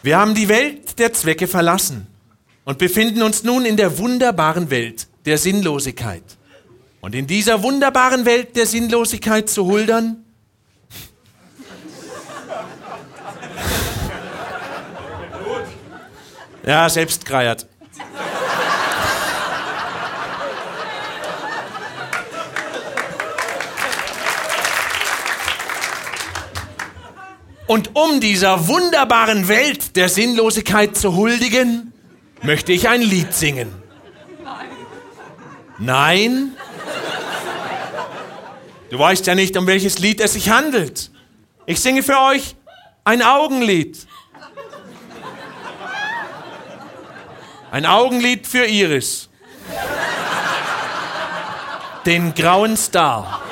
Wir haben die Welt der Zwecke verlassen und befinden uns nun in der wunderbaren Welt der Sinnlosigkeit. Und in dieser wunderbaren Welt der Sinnlosigkeit zu huldern, ja, selbst greiert. Und um dieser wunderbaren Welt der Sinnlosigkeit zu huldigen, möchte ich ein Lied singen. Nein? Du weißt ja nicht, um welches Lied es sich handelt. Ich singe für euch ein Augenlied. Ein Augenlied für Iris. Den grauen Star.